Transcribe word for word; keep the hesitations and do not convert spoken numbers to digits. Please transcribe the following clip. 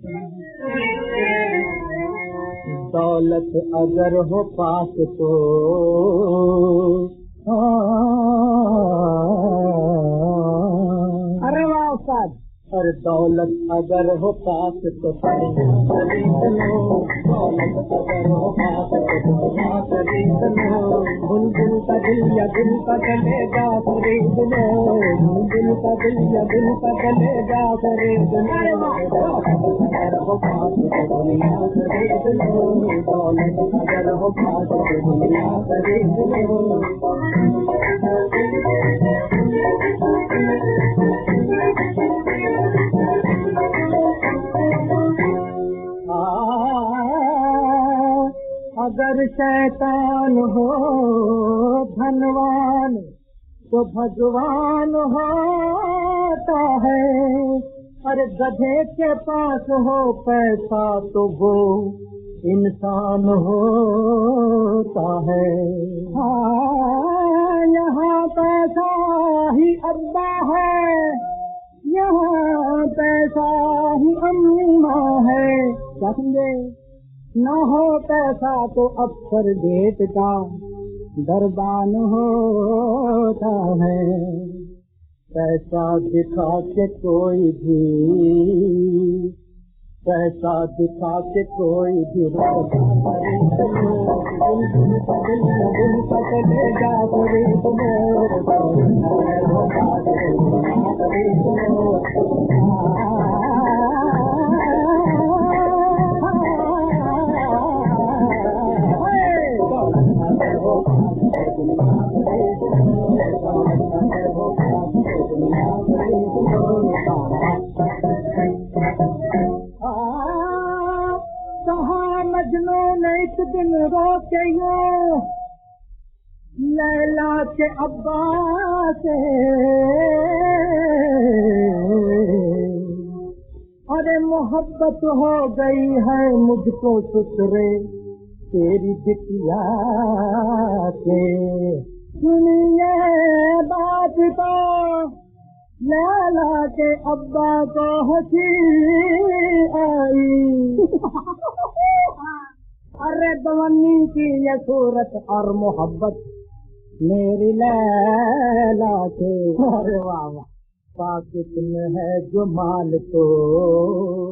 दौलत अगर हो पास तो अरे वाह उस्ताद, और दौलत अगर हो पास तो दुनिया खरीद लो, दौलत अगर हो पास तो दुनिया खरीद लो, बुलबुल का दिल या दिल का चलेगा खरीद लो, बुलबुल का दिल या दिल का चलेगा खरीद लो, अगर हो पास तो दुनिया खरीद लो, दौलत अगर हो पास तो दुनिया खरीद लो। अगर शैतान हो धनवान तो भगवान होता है, अरे गधे के पास हो पैसा तो वो इंसान होता है। हाँ, यहाँ पैसा ही अब्बा है, यहाँ पैसा ही अम्मा है, क्या समझे? न हो पैसा तो अफसर गेट का दरबान होता है। पैसा दिखा के कोई भी, पैसा दिखा के कोई भी मजनू ने एक दिन रोके यूं लैला के अब्बा से, अरे मोहब्बत हो गई है मुझको सुसरे तेरी बिटिया से। सुनिए बात तो लैला के अब्बा को हंसी आई, अरे दवन्नी की ये सूरत और मोहब्बत मेरी लैला से। अरे वाह वाह, पाकिट में है जो माल तो